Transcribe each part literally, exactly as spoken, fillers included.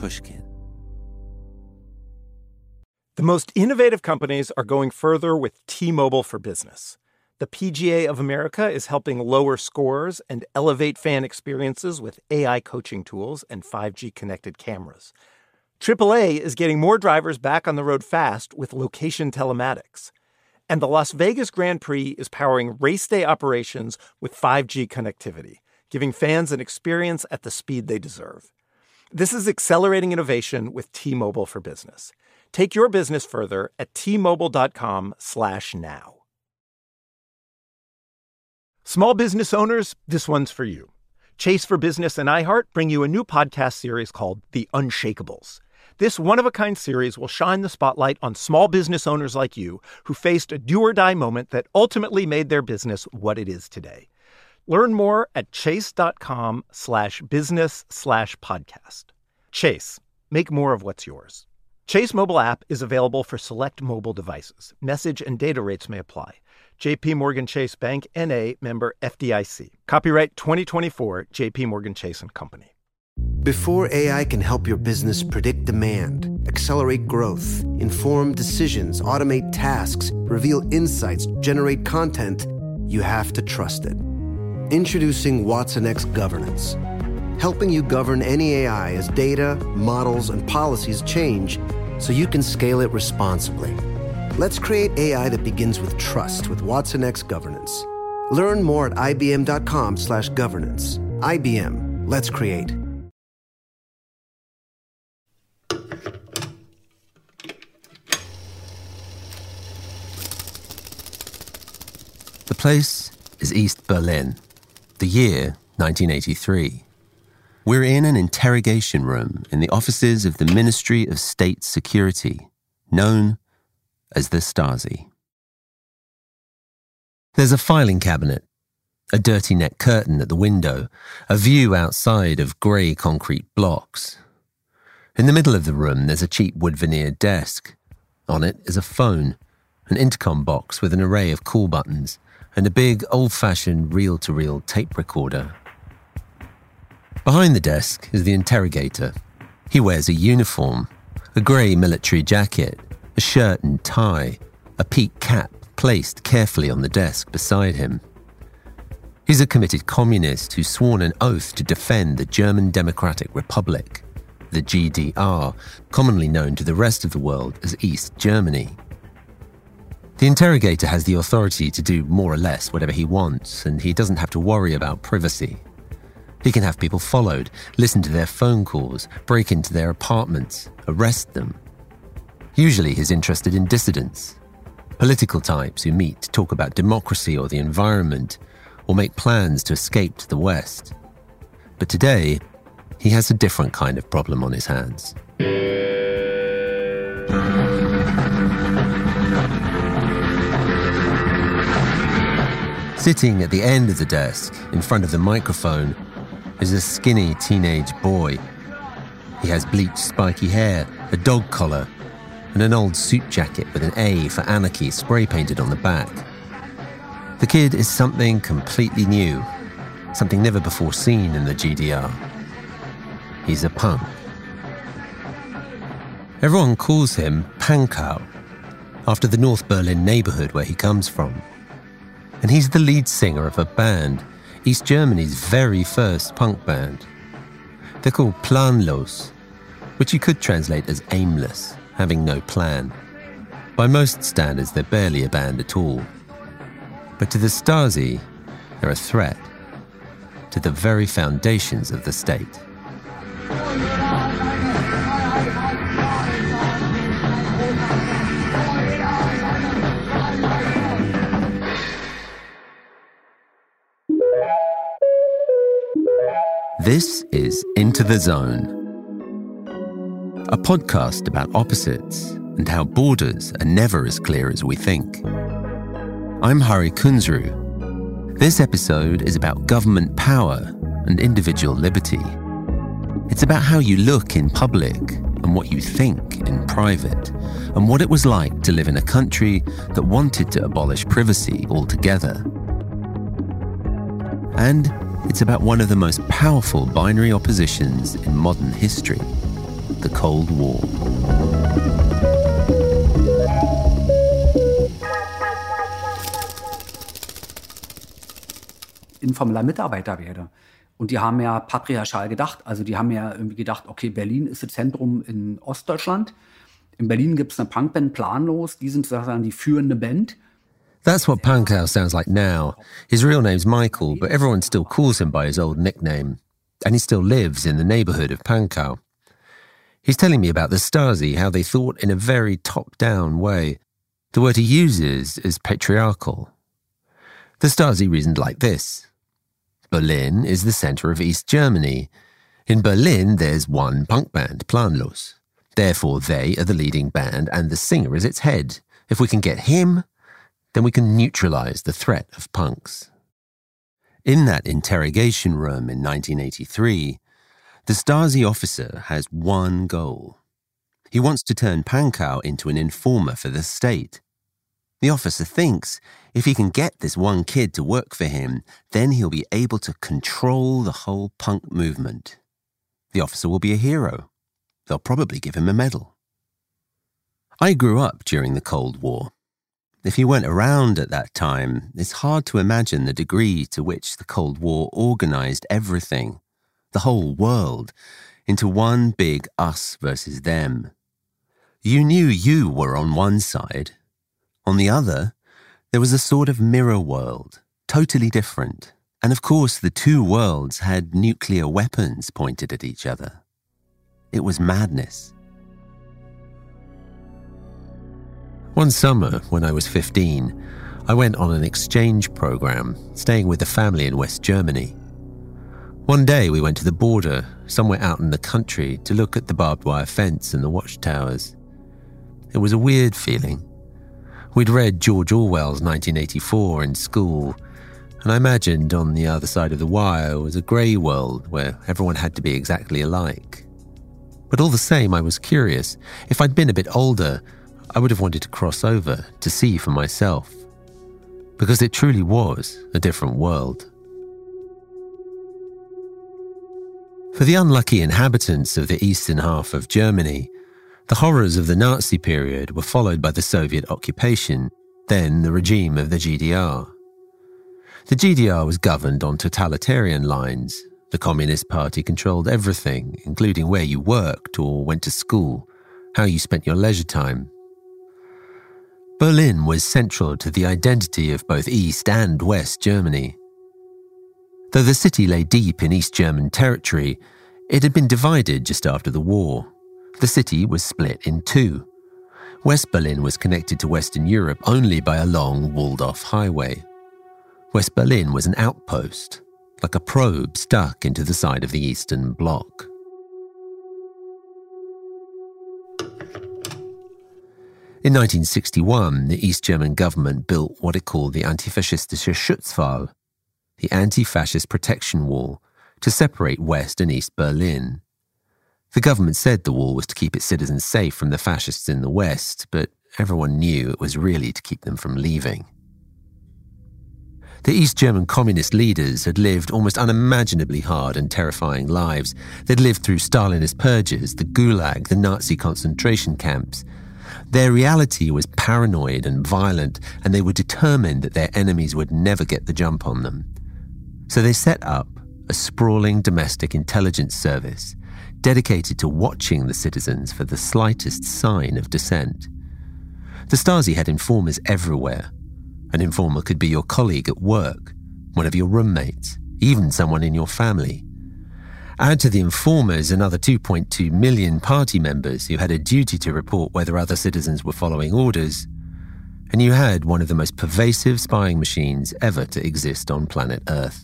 Pushkin. The most innovative companies are going further with T-Mobile for Business. The P G A of America is helping lower scores and elevate fan experiences with A I coaching tools and five G connected cameras. triple A is getting more drivers back on the road fast with location telematics. And the Las Vegas Grand Prix is powering race day operations with five G connectivity, giving fans an experience at the speed they deserve. This is accelerating innovation with T-Mobile for Business. Take your business further at T-Mobile.com slash now. Small business owners, this one's for you. Chase for Business and iHeart bring you a new podcast series called The Unshakables. This one-of-a-kind series will shine the spotlight on small business owners like you who faced a do-or-die moment that ultimately made their business what it is today. Learn more at chase.com slash business slash podcast. Chase, make more of what's yours. Chase mobile app is available for select mobile devices. Message and data rates may apply. J P Morgan Chase Bank, N A, member F D I C. Copyright twenty twenty-four, J P Morgan Chase and Company. Before A I can help your business predict demand, accelerate growth, inform decisions, automate tasks, reveal insights, generate content, you have to trust it. Introducing Watson X Governance, helping you govern any A I as data, models, and policies change so you can scale it responsibly. Let's create A I that begins with trust with Watson X Governance. Learn more at ibm.com slash governance. I B M. Let's create. The place is East Berlin, the year nineteen eighty-three. We're in an interrogation room in the offices of the Ministry of State Security, known as the Stasi. There's a filing cabinet, a dirty net curtain at the window, a view outside of grey concrete blocks. In the middle of the room, there's a cheap wood veneered desk. On it is a phone, an intercom box with an array of call buttons, and a big, old-fashioned reel-to-reel tape recorder. Behind the desk is the interrogator. He wears a uniform, a grey military jacket, a shirt and tie, a peak cap placed carefully on the desk beside him. He's a committed communist who's sworn an oath to defend the German Democratic Republic, the G D R, commonly known to the rest of the world as East Germany. The interrogator has the authority to do more or less whatever he wants, and he doesn't have to worry about privacy. He can have people followed, listen to their phone calls, break into their apartments, arrest them. Usually he's interested in dissidents, political types who meet to talk about democracy or the environment, or make plans to escape to the West. But today, he has a different kind of problem on his hands. Sitting at the end of the desk, in front of the microphone, is a skinny teenage boy. He has bleached spiky hair, a dog collar, and an old suit jacket with an A for anarchy spray-painted on the back. The kid is something completely new, something never before seen in the G D R. He's a punk. Everyone calls him Pankow, after the North Berlin neighborhood where he comes from. And he's the lead singer of a band, East Germany's very first punk band. They're called Planlos, which you could translate as aimless, having no plan. By most standards, they're barely a band at all. But to the Stasi, they're a threat to the very foundations of the state. This is Into the Zone, a podcast about opposites and how borders are never as clear as we think. I'm Hari Kunzru. This episode is about government power and individual liberty. It's about how you look in public and what you think in private, and what it was like to live in a country that wanted to abolish privacy altogether. And it's about one of the most powerful binary oppositions in modern history, the Cold War. Informeller Mitarbeiter werde. Und die haben ja patriarchal gedacht. Also die haben ja irgendwie gedacht, okay, Berlin ist das Zentrum in Ostdeutschland. In Berlin gibt es eine Punkband, Planlos. Die sind sozusagen die führende Band. That's what Pankow sounds like now. His real name's Michael, but everyone still calls him by his old nickname. And he still lives in the neighborhood of Pankow. He's telling me about the Stasi, how they thought in a very top-down way. The word he uses is patriarchal. The Stasi reasoned like this. Berlin is the center of East Germany. In Berlin, there's one punk band, Planlos. Therefore, they are the leading band and the singer is its head. If we can get him, then we can neutralize the threat of punks. In that interrogation room in nineteen eighty-three, the Stasi officer has one goal. He wants to turn Pankow into an informer for the state. The officer thinks if he can get this one kid to work for him, then he'll be able to control the whole punk movement. The officer will be a hero. They'll probably give him a medal. I grew up during the Cold War. If you weren't around at that time, it's hard to imagine the degree to which the Cold War organized everything, the whole world, into one big us versus them. You knew you were on one side. On the other, there was a sort of mirror world, totally different. And of course, the two worlds had nuclear weapons pointed at each other. It was madness. One summer, when I was fifteen, I went on an exchange program, staying with a family in West Germany. One day we went to the border, somewhere out in the country, to look at the barbed wire fence and the watchtowers. It was a weird feeling. We'd read George Orwell's nineteen eighty-four in school, and I imagined on the other side of the wire was a grey world where everyone had to be exactly alike. But all the same, I was curious. If I'd been a bit older, I would have wanted to cross over to see for myself, because it truly was a different world. For the unlucky inhabitants of the eastern half of Germany, the horrors of the Nazi period were followed by the Soviet occupation, then the regime of the G D R. The G D R was governed on totalitarian lines. The Communist Party controlled everything, including where you worked or went to school, how you spent your leisure time. Berlin was central to the identity of both East and West Germany. Though the city lay deep in East German territory, it had been divided just after the war. The city was split in two. West Berlin was connected to Western Europe only by a long, walled-off highway. West Berlin was an outpost, like a probe stuck into the side of the Eastern Bloc. In nineteen sixty-one, the East German government built what it called the Antifaschistische Schutzwall, the anti-fascist protection wall, to separate West and East Berlin. The government said the wall was to keep its citizens safe from the fascists in the West, but everyone knew it was really to keep them from leaving. The East German communist leaders had lived almost unimaginably hard and terrifying lives. They'd lived through Stalinist purges, the Gulag, the Nazi concentration camps. Their reality was paranoid and violent, and they were determined that their enemies would never get the jump on them. So they set up a sprawling domestic intelligence service dedicated to watching the citizens for the slightest sign of dissent. The Stasi had informers everywhere. An informer could be your colleague at work, one of your roommates, even someone in your family. Add to the informers another two point two million party members who had a duty to report whether other citizens were following orders, and you had one of the most pervasive spying machines ever to exist on planet Earth.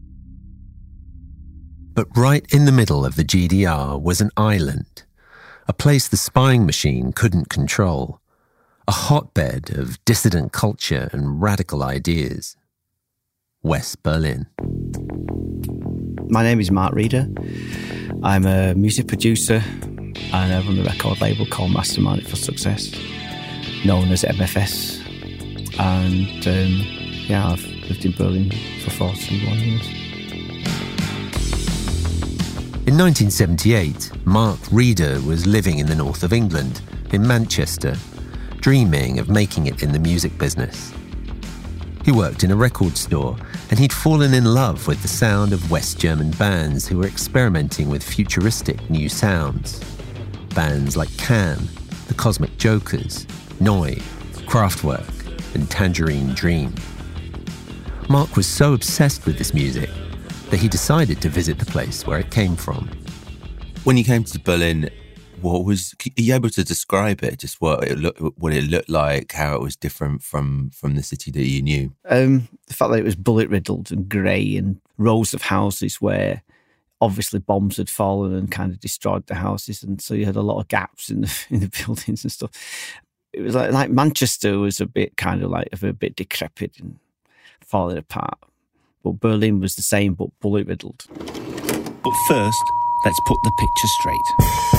But right in the middle of the G D R was an island, a place the spying machine couldn't control, a hotbed of dissident culture and radical ideas. West Berlin. My name is Mark Reeder. I'm a music producer and I run a record label called Mastermind for Success, known as M F S. And um, yeah, I've lived in Berlin for forty-one years. In nineteen seventy-eight, Mark Reeder was living in the north of England, in Manchester, dreaming of making it in the music business. He worked in a record store, and he'd fallen in love with the sound of West German bands who were experimenting with futuristic new sounds. Bands like Can, the Cosmic Jokers, Neu, Kraftwerk, and Tangerine Dream. Mark was so obsessed with this music that he decided to visit the place where it came from. When you came to Berlin, what was? Are you able to describe it? Just what it looked, what it looked like, how it was different from from the city that you knew. Um, the fact that it was bullet riddled and grey, and rows of houses where obviously bombs had fallen and kind of destroyed the houses, and so you had a lot of gaps in the in the buildings and stuff. It was like like Manchester was a bit kind of like a bit decrepit and falling apart, but Berlin was the same but bullet riddled. But first, let's put the picture straight.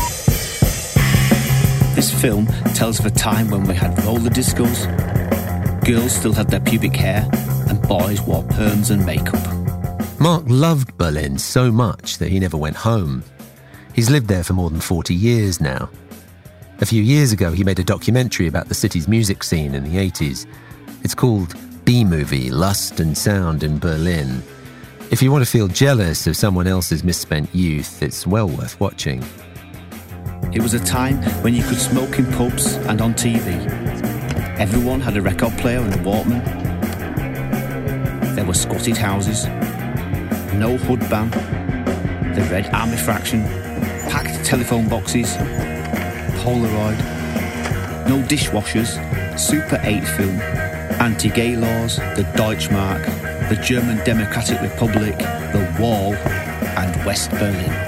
This film tells of a time when we had roller discos, girls still had their pubic hair, and boys wore perms and makeup. Mark loved Berlin so much that he never went home. He's lived there for more than forty years now. A few years ago, he made a documentary about the city's music scene in the eighties. It's called B-Movie, Lust and Sound in Berlin. If you want to feel jealous of someone else's misspent youth, it's well worth watching. It was a time when you could smoke in pubs and on T V. Everyone had a record player and a Walkman. There were squatted houses, no hood ban, the Red Army fraction, packed telephone boxes, Polaroid, no dishwashers, Super eight film, anti-gay laws, the Deutschmark, the German Democratic Republic, the Wall, and West Berlin.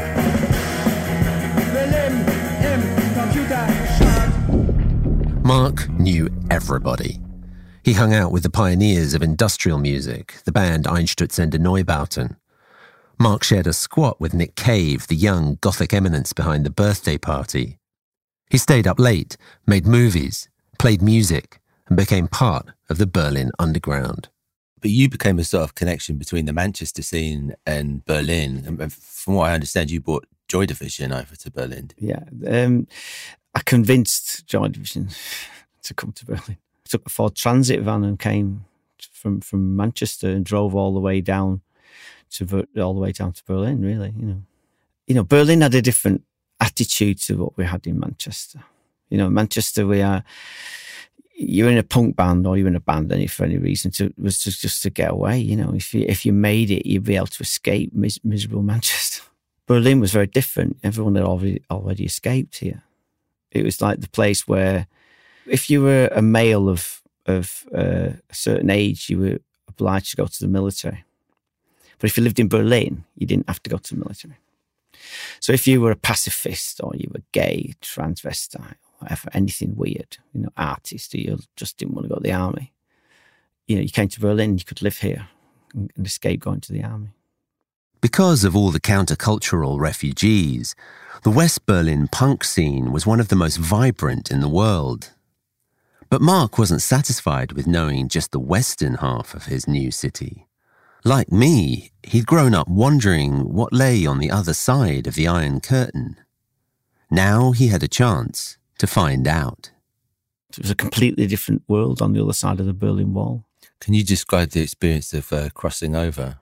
Mark knew everybody. He hung out with the pioneers of industrial music, the band Einstürzende Neubauten. Mark shared a squat with Nick Cave, the young gothic eminence behind the birthday party. He stayed up late, made movies, played music, and became part of the Berlin underground. But you became a sort of connection between the Manchester scene and Berlin. And from what I understand, you brought Joy Division over to Berlin. Yeah. Um, I convinced Joy Division to come to Berlin. I took a Ford Transit van and came from, from Manchester and drove all the way down to all the way down to Berlin. Really, you know, you know, Berlin had a different attitude to what we had in Manchester. You know, Manchester, we are. You're in a punk band or you're in a band any for any reason to was just, just to get away. You know, if you if you made it, you'd be able to escape mis- miserable Manchester. Berlin was very different. Everyone had already already escaped here. It was like the place where, if you were a male of of uh, a certain age, you were obliged to go to the military. But if you lived in Berlin, you didn't have to go to the military. So if you were a pacifist or you were gay, transvestite, whatever, anything weird, you know, artist, or you just didn't want to go to the army, you know, you came to Berlin, you could live here and, and escape going to the army. Because of all the countercultural refugees, the West Berlin punk scene was one of the most vibrant in the world. But Mark wasn't satisfied with knowing just the western half of his new city. Like me, he'd grown up wondering what lay on the other side of the Iron Curtain. Now he had a chance to find out. It was a completely different world on the other side of the Berlin Wall. Can you describe the experience of uh, crossing over?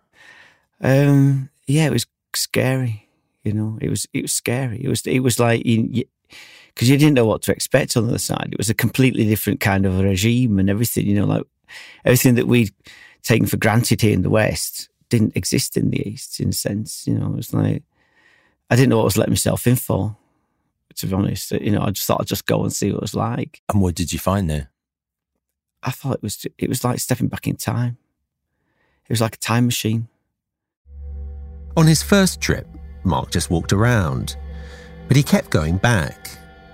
Um, yeah, it was scary. You know, it was it was scary. It was it was like because you, you didn't know what to expect on the other side. It was a completely different kind of regime and everything. You know, like everything that we'd taken for granted here in the West didn't exist in the East. In a sense, you know, it was like I didn't know what I was letting myself in for. To be honest, you know, I just thought I'd just go and see what it was like. And what did you find there? I thought it was it was like stepping back in time. It was like a time machine. On his first trip, Mark just walked around, but he kept going back.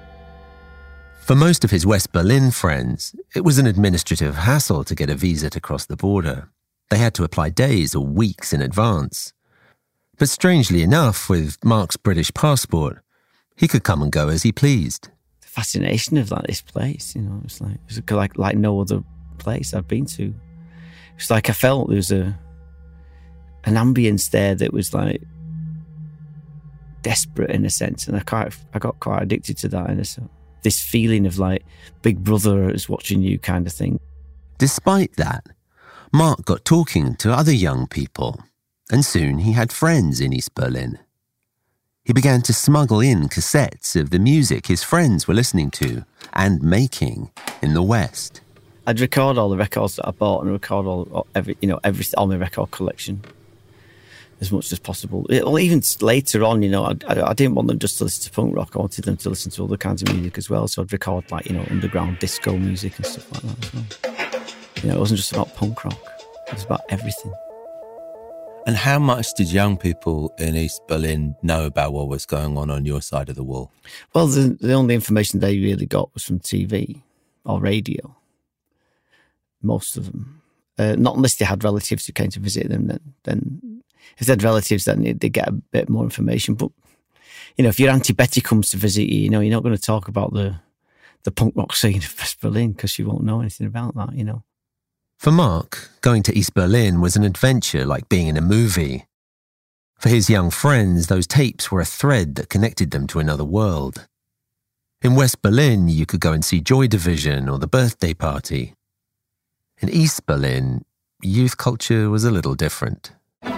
For most of his West Berlin friends, it was an administrative hassle to get a visa to cross the border. They had to apply days or weeks in advance. But strangely enough, with Mark's British passport, he could come and go as he pleased. The fascination of like this place, you know, it was like it was like like no other place I've been to. It was like I felt there was a an ambience there that was like desperate in a sense, and I quite I got quite addicted to that in a sense. This feeling of like Big Brother is watching you kind of thing. Despite that, Mark got talking to other young people, and soon he had friends in East Berlin. He began to smuggle in cassettes of the music his friends were listening to and making in the West. I'd record all the records that I bought and record all every you know every all my record collection as much as possible. Well, even later on, you know, I, I, I didn't want them just to listen to punk rock. I wanted them to listen to other kinds of music as well. So I'd record like, you know, underground disco music and stuff like that as well. You know, it wasn't just about punk rock. It was about everything. And how much did young people in East Berlin know about what was going on on your side of the wall? Well, the, the only information they really got was from T V or radio. Most of them. Uh, not unless they had relatives who came to visit them. Then, then if they had relatives, then they get a bit more information. But, you know, if your Auntie Betty comes to visit you, you know, you're not going to talk about the, the punk rock scene of West Berlin because she won't know anything about that, you know. For Mark, going to East Berlin was an adventure like being in a movie. For his young friends, those tapes were a thread that connected them to another world. In West Berlin, you could go and see Joy Division or the birthday party. In East Berlin, youth culture was a little different.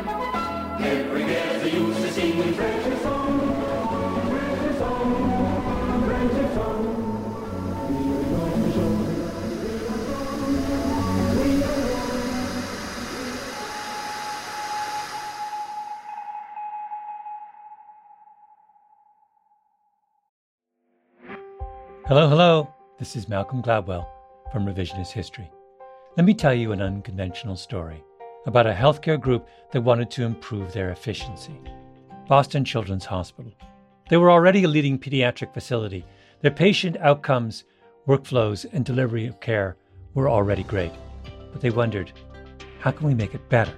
Hello, hello. This is Malcolm Gladwell from Revisionist History. Let me tell you an unconventional story about a healthcare group that wanted to improve their efficiency. Boston Children's Hospital. They were already a leading pediatric facility. Their patient outcomes, workflows, and delivery of care were already great. But they wondered, how can we make it better?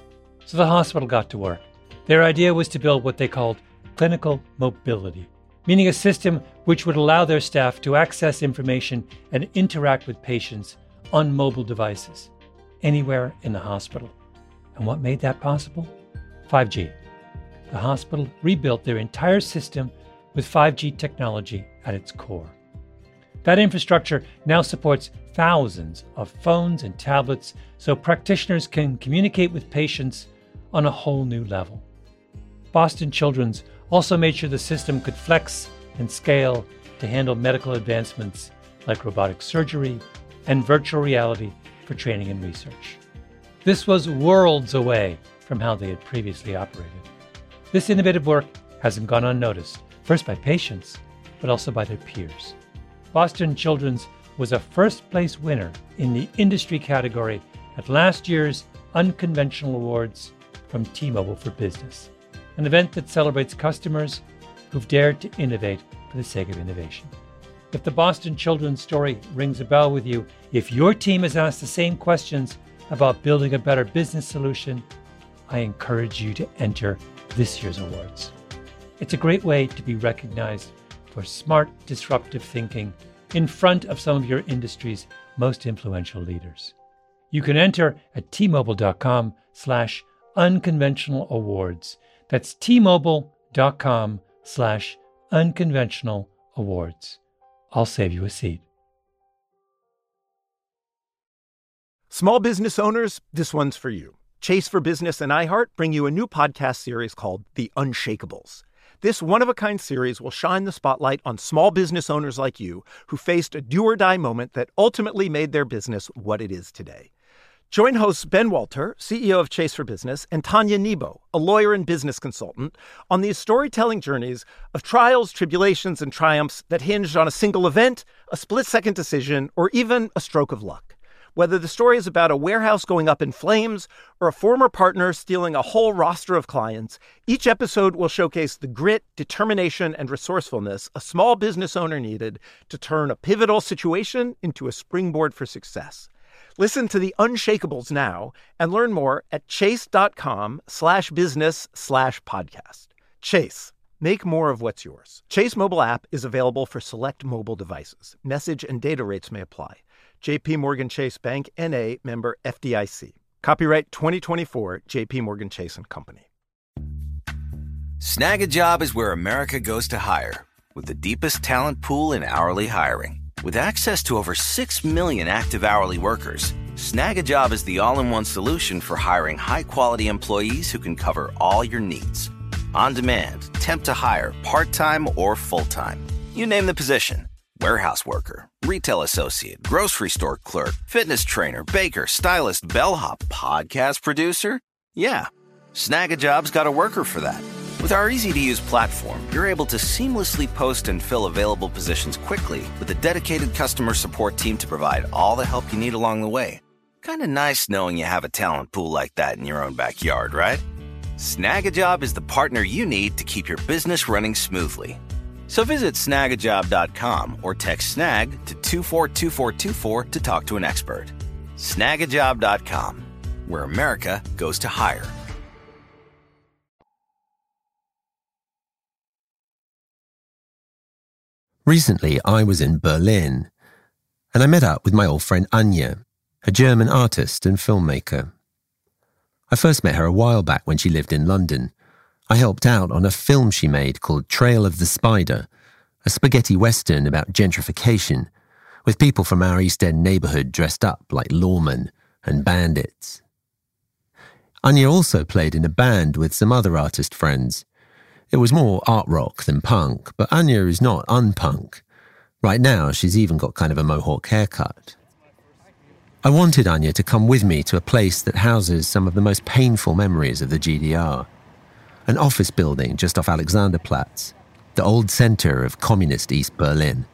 So the hospital got to work. Their idea was to build what they called clinical mobility, meaning a system which would allow their staff to access information and interact with patients on mobile devices, anywhere in the hospital. And what made that possible? five G. The hospital rebuilt their entire system with five G technology at its core. That infrastructure now supports thousands of phones and tablets so practitioners can communicate with patients on a whole new level. Boston Children's also made sure the system could flex and scale to handle medical advancements like robotic surgery and virtual reality for training and research. This was worlds away from how they had previously operated. This innovative work hasn't gone unnoticed, first by patients, but also by their peers. Boston Children's was a first-place winner in the industry category at last year's Unconventional Awards from T-Mobile for Business, an event that celebrates customers who've dared to innovate for the sake of innovation. If the Boston Children's story rings a bell with you, if your team has asked the same questions about building a better business solution, I encourage you to enter this year's awards. It's a great way to be recognized for smart, disruptive thinking in front of some of your industry's most influential leaders. You can enter at T-Mobile.com slash unconventional awards. That's T-Mobile.com slash unconventional awards. I'll save you a seat. Small business owners, this one's for you. Chase for Business and iHeart bring you a new podcast series called The Unshakables. This one-of-a-kind series will shine the spotlight on small business owners like you who faced a do-or-die moment that ultimately made their business what it is today. Join hosts Ben Walter, C E O of Chase for Business, and Tanya Nebo, a lawyer and business consultant, on these storytelling journeys of trials, tribulations, and triumphs that hinged on a single event, a split-second decision, or even a stroke of luck. Whether the story is about a warehouse going up in flames or a former partner stealing a whole roster of clients, each episode will showcase the grit, determination, and resourcefulness a small business owner needed to turn a pivotal situation into a springboard for success. Listen to The Unshakables now and learn more at chase.com slash business slash podcast. Chase, make more of what's yours. Chase mobile app is available for select mobile devices. Message and data rates may apply. J P Morgan Chase Bank, N A, member F D I C. Copyright twenty twenty-four, J P Morgan Chase and Company. Snag a Job is where America goes to hire, with the deepest talent pool in hourly hiring. With access to over six million active hourly workers, Snag a Job is the all-in-one solution for hiring high-quality employees who can cover all your needs. On demand, temp to hire, part-time or full-time. You name the position. Warehouse worker, retail associate, grocery store clerk, fitness trainer, baker, stylist, bellhop, podcast producer. Yeah, Snag a Job's got a worker for that. With our easy-to-use platform, you're able to seamlessly post and fill available positions quickly with a dedicated customer support team to provide all the help you need along the way. Kind of nice knowing you have a talent pool like that in your own backyard, right? Snag a Job is the partner you need to keep your business running smoothly. So visit snag a job dot com or text SNAG to two four two four two four to talk to an expert. snag a job dot com, where America goes to hire. Recently, I was in Berlin, and I met up with my old friend Anya, a German artist and filmmaker. I first met her a while back when she lived in London. I helped out on a film she made called Trail of the Spider, a spaghetti western about gentrification, with people from our East End neighbourhood dressed up like lawmen and bandits. Anya also played in a band with some other artist friends. It was more art rock than punk, but Anya is not unpunk. Right now, she's even got kind of a mohawk haircut. I wanted Anya to come with me to a place that houses some of the most painful memories of the G D R. An office building just off Alexanderplatz, the old centre of communist East Berlin.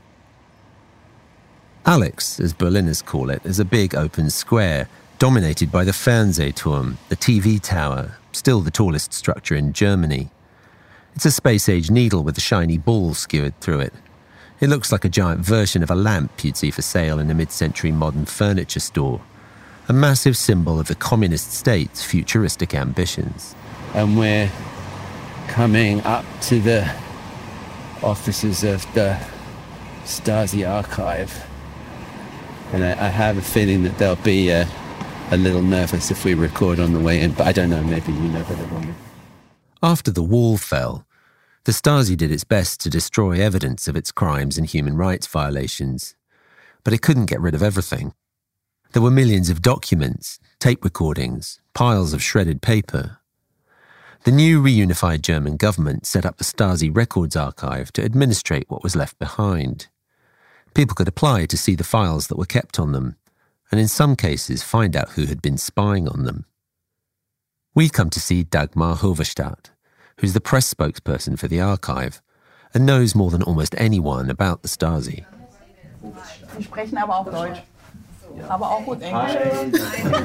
Alex, as Berliners call it, is a big open square, dominated by the Fernsehturm, the T V tower, still the tallest structure in Germany. It's a space-age needle with a shiny ball skewered through it. It looks like a giant version of a lamp you'd see for sale in a mid-century modern furniture store, a massive symbol of the communist state's futuristic ambitions. And we're coming up to the offices of the Stasi archive. And I, I have a feeling that they'll be uh, a little nervous if we record on the way in, but I don't know, maybe you know better than me. After the wall fell, the Stasi did its best to destroy evidence of its crimes and human rights violations, but it couldn't get rid of everything. There were millions of documents, tape recordings, piles of shredded paper. The new reunified German government set up the Stasi Records Archive to administrate what was left behind. People could apply to see the files that were kept on them, and in some cases find out who had been spying on them. We'd come to see Dagmar Hoverstadt, who's the press spokesperson for the archive and knows more than almost anyone about the Stasi. Sie sprechen aber auch Deutsch, aber auch gut Englisch.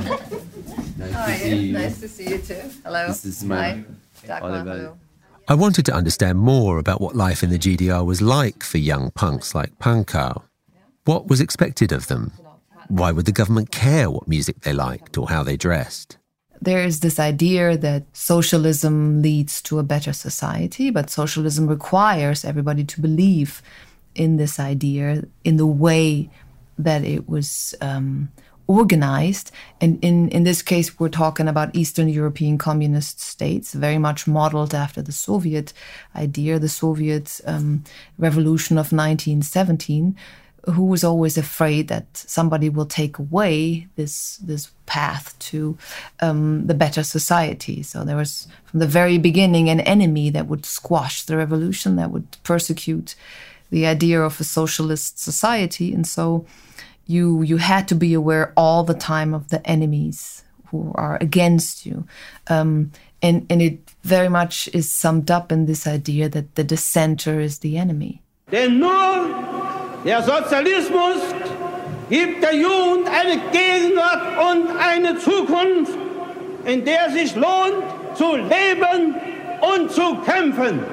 Hi, nice to see you too. Hello. This is my Oliver. I wanted to understand more about what life in the G D R was like for young punks like Pankau. What was expected of them? Why would the government care what music they liked or how they dressed? There is this idea that socialism leads to a better society, but socialism requires everybody to believe in this idea, in the way that it was um, organized. And in, in this case, we're talking about Eastern European communist states, very much modeled after the Soviet idea, the Soviet um, revolution of nineteen seventeen, who was always afraid that somebody will take away this this path to um, the better society. So there was, from the very beginning, an enemy that would squash the revolution, that would persecute the idea of a socialist society. And so you you had to be aware all the time of the enemies who are against you. Um, and, and it very much is summed up in this idea that the dissenter is the enemy. Denn nur der Sozialismus gibt der Jugend eine Gegenwart und eine Zukunft, in der sich lohnt zu leben und zu kämpfen.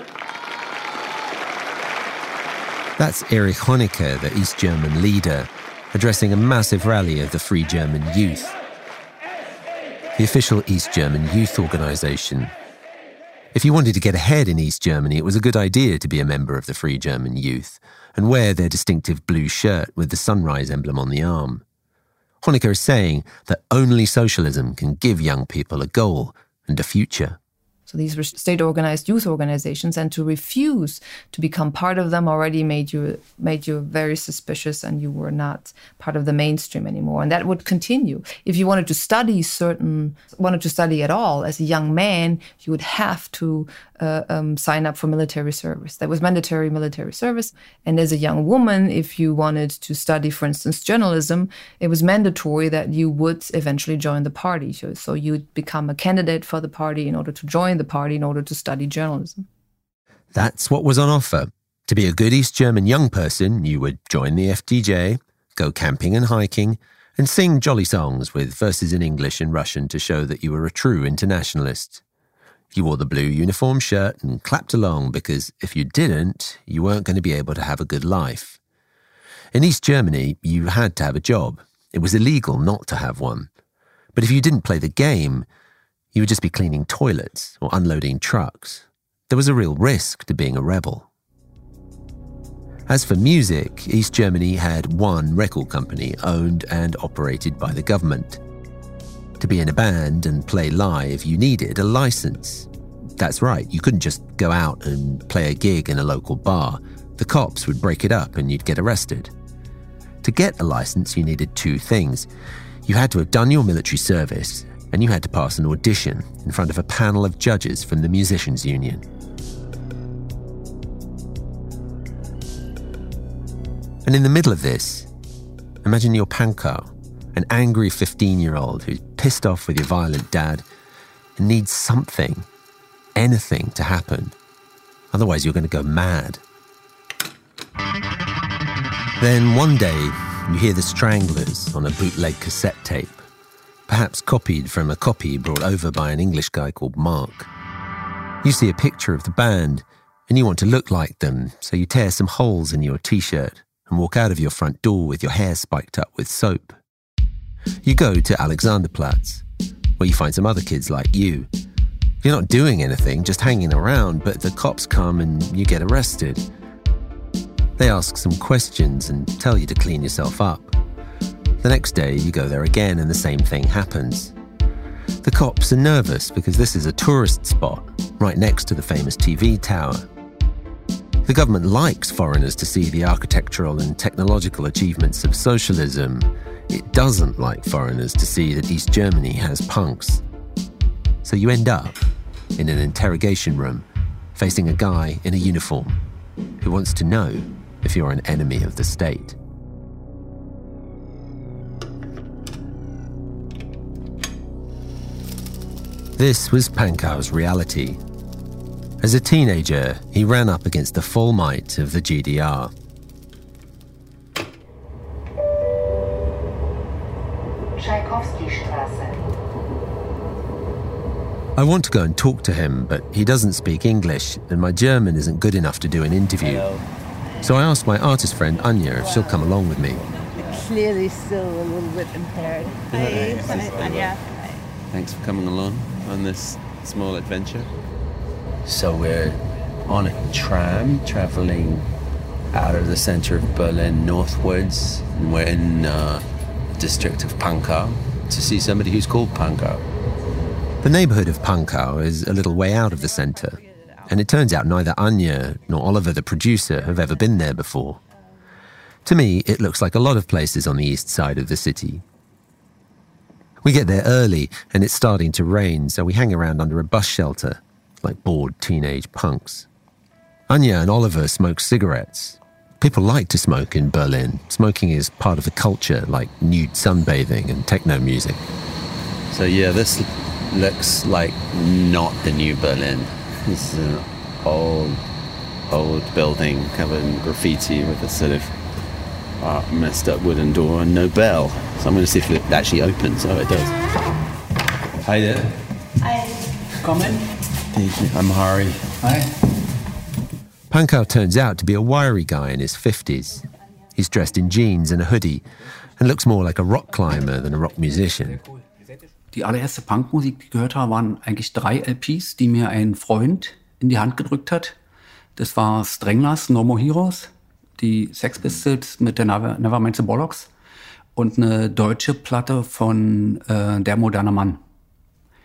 That's Erich Honecker, the East German leader, addressing a massive rally of the Free German Youth, the official East German youth organization. If you wanted to get ahead in East Germany, it was a good idea to be a member of the Free German Youth and wear their distinctive blue shirt with the sunrise emblem on the arm. Honecker is saying that only socialism can give young people a goal and a future. So these were state-organized youth organizations, and to refuse to become part of them already made you made you very suspicious, and you were not part of the mainstream anymore. And that would continue. If you wanted to study certain, wanted to study at all as a young man, you would have to uh, um, sign up for military service. That was mandatory military service. And as a young woman, if you wanted to study, for instance, journalism, it was mandatory that you would eventually join the party. So, so you'd become a candidate for the party in order to join the party in order to study journalism. That's what was on offer. To be a good East German young person, you would join the F D J, go camping and hiking, and sing jolly songs with verses in English and Russian to show that you were a true internationalist. You wore the blue uniform shirt and clapped along because if you didn't, you weren't going to be able to have a good life. In East Germany, you had to have a job. It was illegal not to have one. But if you didn't play the game, you would just be cleaning toilets or unloading trucks. There was a real risk to being a rebel. As for music, East Germany had one record company owned and operated by the government. To be in a band and play live, you needed a license. That's right, you couldn't just go out and play a gig in a local bar. The cops would break it up and you'd get arrested. To get a license, you needed two things. You had to have done your military service, and you had to pass an audition in front of a panel of judges from the Musicians' Union. And in the middle of this, imagine you're Pankau, an angry fifteen-year-old who's pissed off with your violent dad and needs something, anything to happen. Otherwise, you're going to go mad. Then one day, you hear the Stranglers on a bootleg cassette tape, perhaps copied from a copy brought over by an English guy called Mark. You see a picture of the band, and you want to look like them, so you tear some holes in your t-shirt and walk out of your front door with your hair spiked up with soap. You go to Alexanderplatz, where you find some other kids like you. You're not doing anything, just hanging around, but the cops come and you get arrested. They ask some questions and tell you to clean yourself up. The next day, you go there again and the same thing happens. The cops are nervous because this is a tourist spot right next to the famous T V tower. The government likes foreigners to see the architectural and technological achievements of socialism. It doesn't like foreigners to see that East Germany has punks. So you end up in an interrogation room facing a guy in a uniform who wants to know if you're an enemy of the state. This was Pankau's reality. As a teenager, he ran up against the full might of the G D R. I want to go and talk to him, but he doesn't speak English, and my German isn't good enough to do an interview. Hello. So I asked my artist friend Anya if she'll come along with me. Clearly still a little bit impaired. Hi, Hi. Anya. Hi. Thanks for coming along on this small adventure. So we're on a tram traveling out of the center of Berlin northwards, and we're in uh, the district of Pankau to see somebody who's called Pankau. The neighborhood of Pankau is a little way out of the center, and it turns out neither Anya nor Oliver, the producer, have ever been there before. To me, it looks like a lot of places on the east side of the city. We get there early, and it's starting to rain, so we hang around under a bus shelter, like bored teenage punks. Anya and Oliver smoke cigarettes. People like to smoke in Berlin. Smoking is part of the culture, like nude sunbathing and techno music. So yeah, this looks like not the new Berlin. This is an old, old building covered in graffiti with a sort of uh, messed up wooden door and no bell. So I'm going to see if it actually opens. Oh, it does. Hi there. Hi. Come in. Thank you. I'm Hari. Hi. Pankau turns out to be a wiry guy in his fifties. He's dressed in jeans and a hoodie and looks more like a rock climber than a rock musician. Die allererste Punkmusik, die ich gehört habe, waren eigentlich drei L Ps, die mir ein Freund in die Hand gedrückt hat. Das war Stranglers No More Heroes, die Sex Pistols mit der Never, Nevermind the Bollocks und eine deutsche Platte von äh, Der moderne Mann.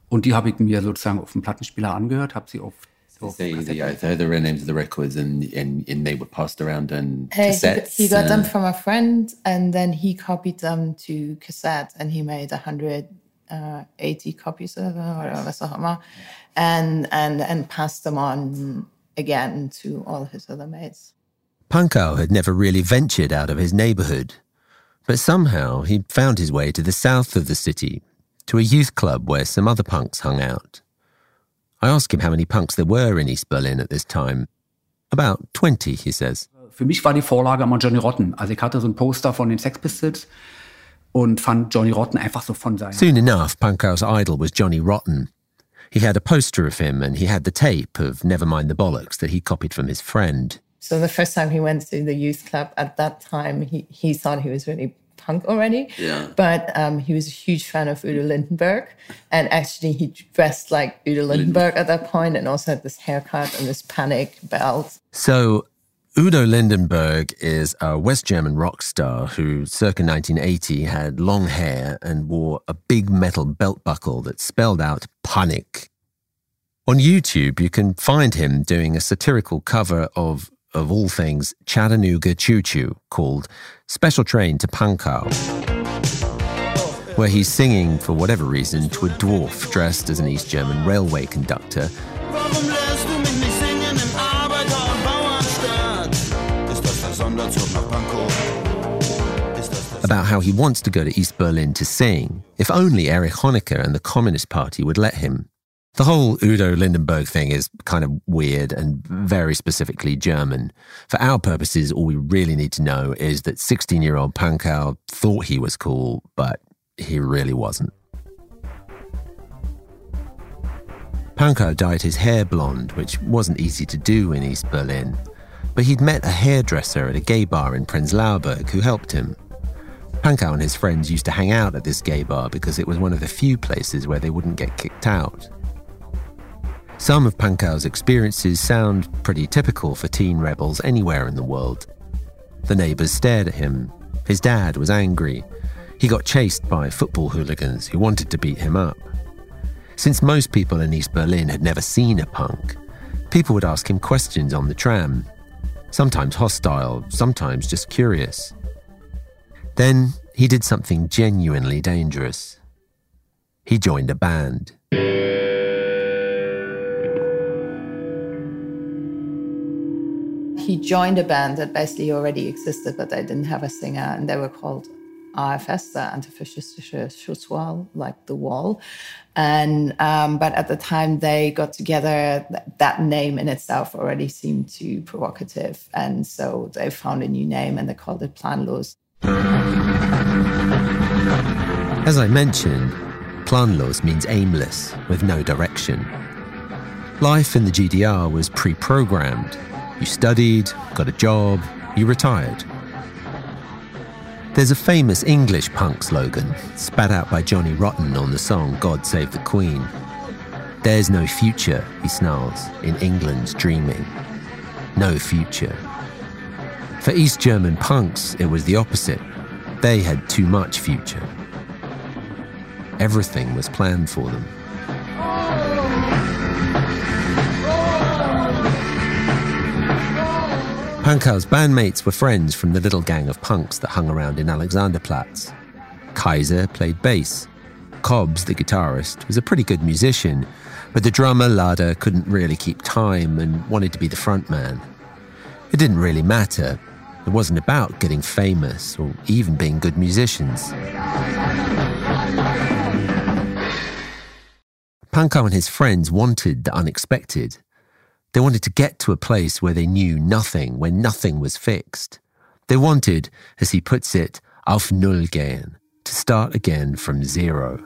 Und die habe ich mir sozusagen auf dem Plattenspieler angehört, habe sie auf So the, the, the, the real names of the records, and, and, and they were passed around on Hey, cassettes. he, he got uh, them from a friend, and then he copied them to cassette, and he made one hundred eighty copies of them, or was auch immer, and, and, and passed them on again to all his other mates. Pankow had never really ventured out of his neighbourhood, but somehow he'd found his way to the south of the city, to a youth club where some other punks hung out. I asked him how many punks there were in East Berlin at this time. About twenty, he says. Für mich war die Vorlage immer Johnny Rotten. Also ich hatte so ein Poster von den Sex Pistols und fand Johnny Rotten einfach so von seinem... Soon enough, Pankow's idol was Johnny Rotten. He had a poster of him and he had the tape of Nevermind the Bollocks that he copied from his friend. So the first time he went to the youth club, at that time, he, he thought he was really punk already. Yeah. But um, he was a huge fan of Udo Lindenberg. And actually, he dressed like Udo Lindenberg at that point and also had this haircut and this panic belt. So Udo Lindenberg is a West German rock star who, circa nineteen eighty, had long hair and wore a big metal belt buckle that spelled out Panik. On YouTube, you can find him doing a satirical cover of of all things Chattanooga Choo Choo called Special Train to Pankow, where he's singing, for whatever reason, to a dwarf dressed as an East German railway conductor about how he wants to go to East Berlin to sing, if only Erich Honecker and the Communist Party would let him. The whole Udo Lindenberg thing is kind of weird and very specifically German. For our purposes, all we really need to know is that sixteen-year-old Pankow thought he was cool, but he really wasn't. Pankow dyed his hair blonde, which wasn't easy to do in East Berlin. But he'd met a hairdresser at a gay bar in Prenzlauer Berg who helped him. Pankow and his friends used to hang out at this gay bar because it was one of the few places where they wouldn't get kicked out. Some of Pankow's experiences sound pretty typical for teen rebels anywhere in the world. The neighbours stared at him. His dad was angry. He got chased by football hooligans who wanted to beat him up. Since most people in East Berlin had never seen a punk, people would ask him questions on the tram, sometimes hostile, sometimes just curious. Then he did something genuinely dangerous. He joined a band. He joined a band that basically already existed, but they didn't have a singer, and they were called A F S, the Antifaschistische Schutzwall, like the wall. And um, but at the time they got together, th- that name in itself already seemed too provocative, and so they found a new name and they called it Planlos. As I mentioned, planlos means aimless, with no direction. Life in the G D R was pre-programmed. You studied, got a job, you retired. There's a famous English punk slogan, spat out by Johnny Rotten on the song God Save the Queen. There's no future, he snarls, in England's dreaming. No future. For East German punks, it was the opposite. They had too much future. Everything was planned for them. Pankow's bandmates were friends from the little gang of punks that hung around in Alexanderplatz. Kaiser played bass. Cobbs, the guitarist, was a pretty good musician, but the drummer, Lada, couldn't really keep time and wanted to be the front man. It didn't really matter. It wasn't about getting famous or even being good musicians. Pankow and his friends wanted the unexpected. They wanted to get to a place where they knew nothing, where nothing was fixed. They wanted, as he puts it, auf Null gehen, to start again from zero.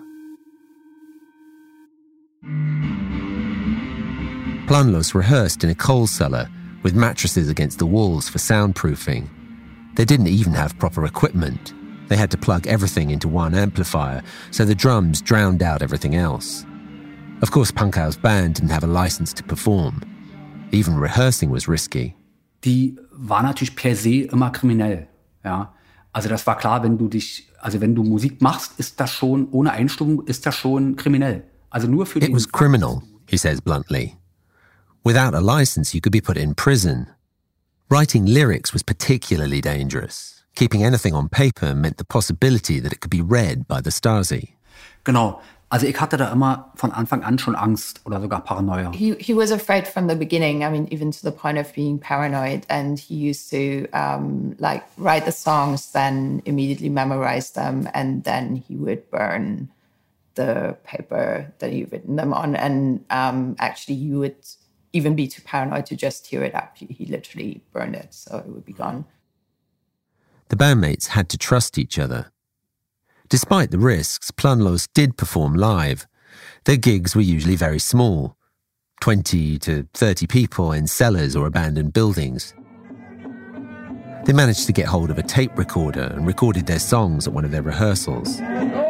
Planlos rehearsed in a coal cellar with mattresses against the walls for soundproofing. They didn't even have proper equipment. They had to plug everything into one amplifier, so the drums drowned out everything else. Of course, Pankow's band didn't have a license to perform. Even rehearsing was risky. Die war natürlich per se immer kriminell. Ja, also das war klar, wenn du dich, also wenn du Musik machst, ist das schon ohne Einstimmung, ist das schon kriminell. It was criminal, he says bluntly. Without a license, you could be put in prison. Writing lyrics was particularly dangerous. Keeping anything on paper meant the possibility that it could be read by the Stasi. Genau. Also ich hatte da immer von Anfang an schon Angst oder sogar Paranoia. He, he was afraid from the beginning, I mean, even to the point of being paranoid. And he used to um, like write the songs, then immediately memorize them. And then he would burn the paper that he'd written them on. And um, actually you would even be too paranoid to just tear it up. He, he literally burned it, so it would be gone. The bandmates had to trust each other. Despite the risks, Planlos did perform live. Their gigs were usually very small, twenty to thirty people in cellars or abandoned buildings. They managed to get hold of a tape recorder and recorded their songs at one of their rehearsals.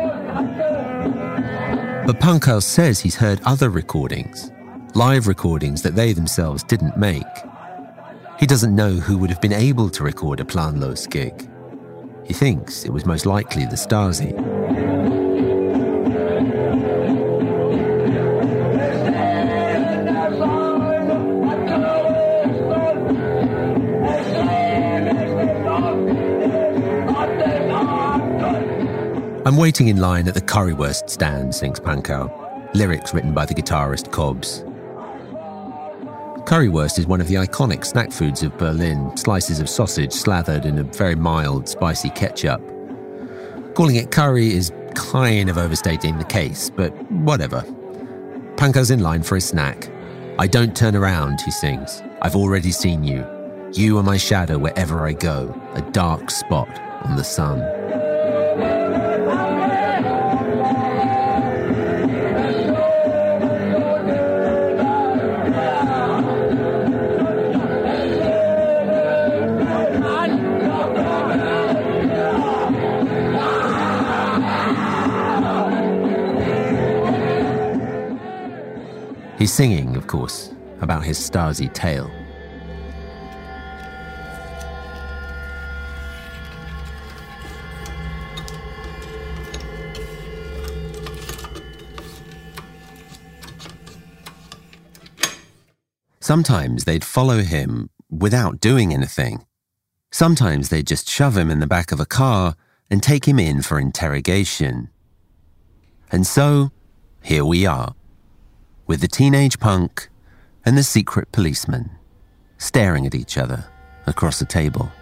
But Pankow says he's heard other recordings, live recordings that they themselves didn't make. He doesn't know who would have been able to record a Planlos gig. He thinks it was most likely the Stasi. I'm waiting in line at the currywurst stand, sings Pankow, lyrics written by the guitarist Cobbs. Currywurst is one of the iconic snack foods of Berlin, slices of sausage slathered in a very mild, spicy ketchup. Calling it curry is kind of overstating the case, but whatever. Pankow's in line for his snack. I don't turn around, he sings. I've already seen you. You are my shadow wherever I go, a dark spot on the sun. He's singing, of course, about his Stasi tale. Sometimes they'd follow him without doing anything. Sometimes they'd just shove him in the back of a car and take him in for interrogation. And so, here we are, with the teenage punk and the secret policeman staring at each other across a table.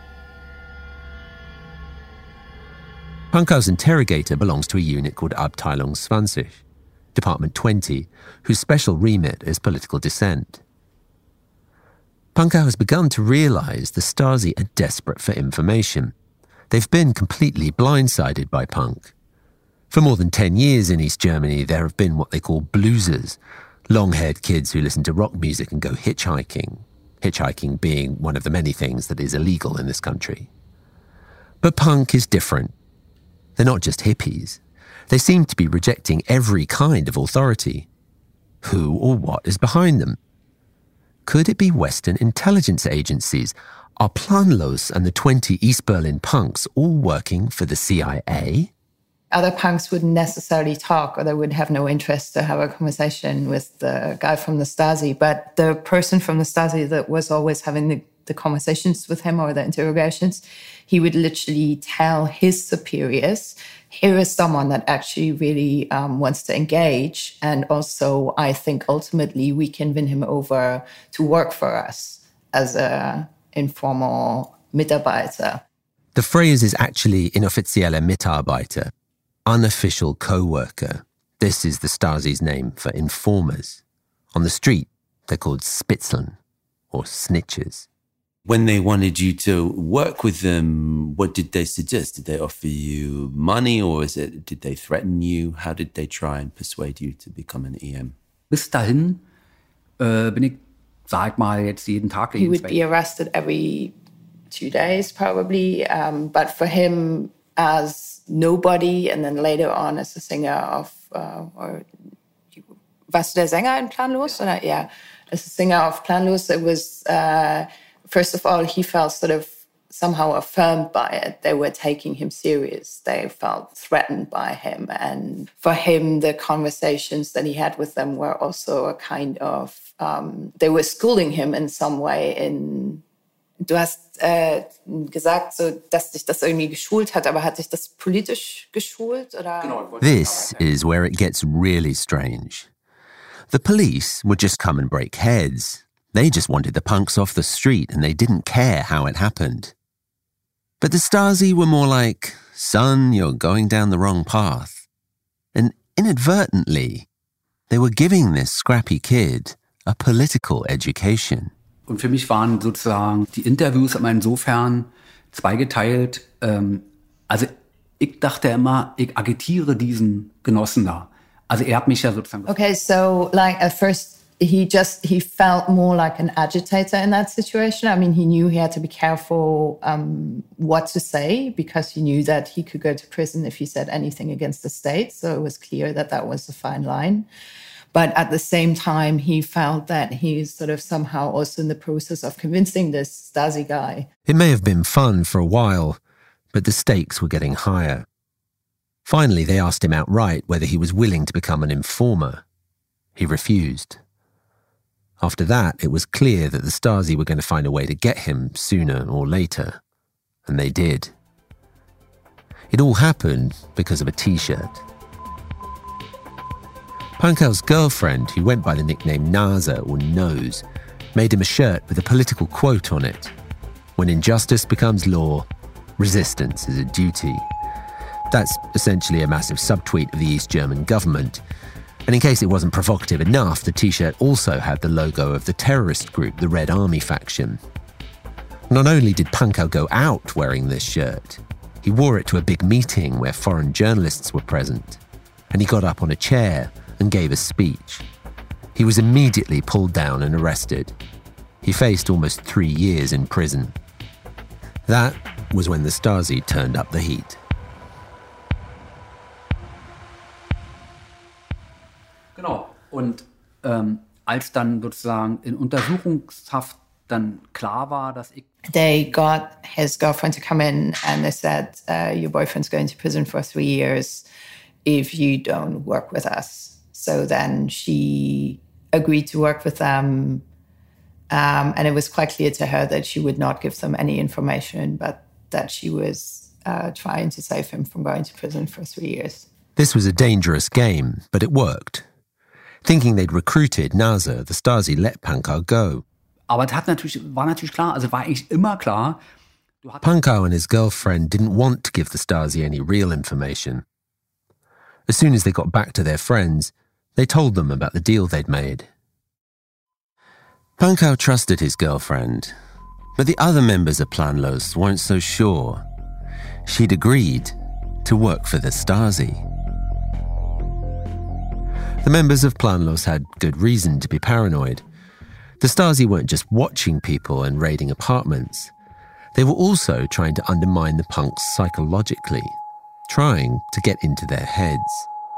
Pankow's interrogator belongs to a unit called Abteilung twenty, Department twenty, whose special remit is political dissent. Pankow has begun to realize the Stasi are desperate for information. They've been completely blindsided by punk. For more than ten years in East Germany, there have been what they call bluesers, long-haired kids who listen to rock music and go hitchhiking, hitchhiking being one of the many things that is illegal in this country. But punk is different. They're not just hippies. They seem to be rejecting every kind of authority. Who or what is behind them? Could it be Western intelligence agencies? Are Planlos and the twenty East Berlin punks all working for the C I A? Other punks wouldn't necessarily talk, or they would have no interest to have a conversation with the guy from the Stasi. But the person from the Stasi that was always having the, the conversations with him or the interrogations, he would literally tell his superiors, here is someone that actually really um, wants to engage. And also, I think ultimately we can win him over to work for us as a informal Mitarbeiter. The phrase is actually inoffizielle Mitarbeiter, unofficial co-worker. This is the Stasi's name for informers. On the street, they're called Spitzeln, or snitches. When they wanted you to work with them, what did they suggest? Did they offer you money, or is it, did they threaten you? How did they try and persuade you to become an E M? Bis dahin äh, bin ich, sag mal, jetzt jeden Tag. He would be arrested every two days, probably. Um, but for him, as nobody, and then later on as a singer of, uh, or warst du der Sänger in Planlos? Oder? Yeah, as a singer of Planlos, it was, uh, first of all, he felt sort of somehow affirmed by it. They were taking him serious. They felt threatened by him. And for him, the conversations that he had with them were also a kind of, um, they were schooling him in some way in, du hast äh, gesagt, so, dass dich das irgendwie geschult hat, aber hat dich das politisch geschult? Oder? This is where it gets really strange. The police would just come and break heads. They just wanted the punks off the street and they didn't care how it happened. But the Stasi were more like, son, you're going down the wrong path. And inadvertently, they were giving this scrappy kid a political education. Und für mich waren sozusagen die Interviews immer insofern zweigeteilt. Ähm, also ich dachte immer, ich agitiere diesen Genossen da. Also er hat mich ja sozusagen... Okay, so like at first he just, he felt more like an agitator in that situation. I mean, he knew he had to be careful um, what to say because he knew that he could go to prison if he said anything against the state. So it was clear that that was a fine line. But at the same time, he felt that he's sort of somehow also in the process of convincing this Stasi guy. It may have been fun for a while, but the stakes were getting higher. Finally, they asked him outright whether he was willing to become an informer. He refused. After that, it was clear that the Stasi were going to find a way to get him sooner or later. And they did. It all happened because of a T-shirt. Pankel's girlfriend, who went by the nickname Nase or Nose, made him a shirt with a political quote on it. When injustice becomes law, resistance is a duty. That's essentially a massive subtweet of the East German government. And in case it wasn't provocative enough, the T-shirt also had the logo of the terrorist group, the Red Army faction. Not only did Pankel go out wearing this shirt, he wore it to a big meeting where foreign journalists were present. And he got up on a chair and gave a speech. He was immediately pulled down and arrested. He faced almost three years in prison. That was when the Stasi turned up the heat. Genau. Und ähm, als dann sozusagen in Untersuchungshaft dann klar war, dass ich... They got his girlfriend to come in and they said, uh, your boyfriend's going to prison for three years if you don't work with us. So then she agreed to work with them. Um, and it was quite clear to her that she would not give them any information, but that she was uh, trying to save him from going to prison for three years. This was a dangerous game, but it worked. Thinking they'd recruited Nase, the Stasi let Pankow go. Aber es hat natürlich, war natürlich klar, also war eigentlich immer klar. Pankow and his girlfriend didn't want to give the Stasi any real information. As soon as they got back to their friends, they told them about the deal they'd made. Pankow trusted his girlfriend, but the other members of Planlos weren't so sure. She'd agreed to work for the Stasi. The members of Planlos had good reason to be paranoid. The Stasi weren't just watching people and raiding apartments. They were also trying to undermine the punks psychologically, trying to get into their heads.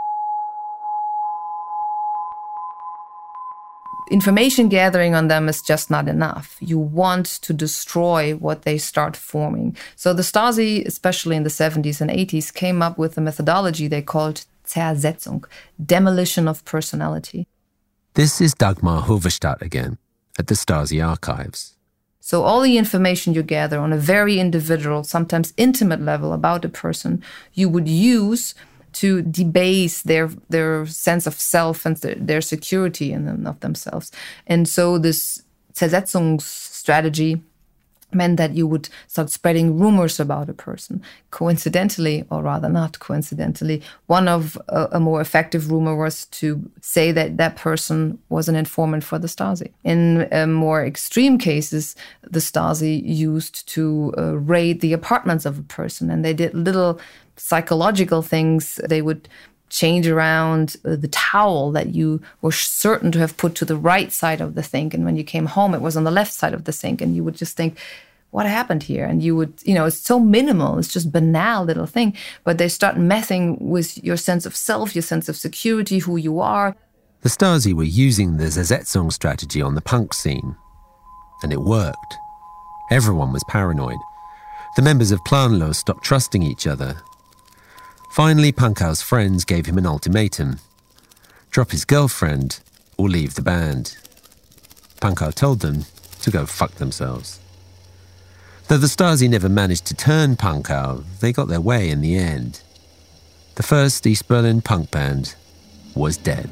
Information gathering on them is just not enough. You want to destroy what they start forming. So the Stasi, especially in the seventies and eighties, came up with a methodology they called Zersetzung, demolition of personality. This is Dagmar Hoverstadt again, at the Stasi archives. So all the information you gather on a very individual, sometimes intimate level about a person, you would use to debase their their sense of self and their, their security in them, of themselves. And so this Zersetzungsstrategy meant that you would start spreading rumors about a person. Coincidentally, or rather not coincidentally, one of a, a more effective rumor was to say that that person was an informant for the Stasi. In uh, more extreme cases, the Stasi used to uh, raid the apartments of a person, and they did little psychological things. They would change around uh, the towel that you were certain to have put to the right side of the sink. And when you came home, it was on the left side of the sink. And you would just think, what happened here? And you would, you know, it's so minimal. It's just banal little thing. But they start messing with your sense of self, your sense of security, who you are. The Stasi were using the Zersetzung strategy on the punk scene. And it worked. Everyone was paranoid. The members of Planlos stopped trusting each other. Finally, Punkhow's friends gave him an ultimatum. Drop his girlfriend or leave the band. Punkhow told them to go fuck themselves. Though the Stasi never managed to turn Punkhow, they got their way in the end. The first East Berlin punk band was dead.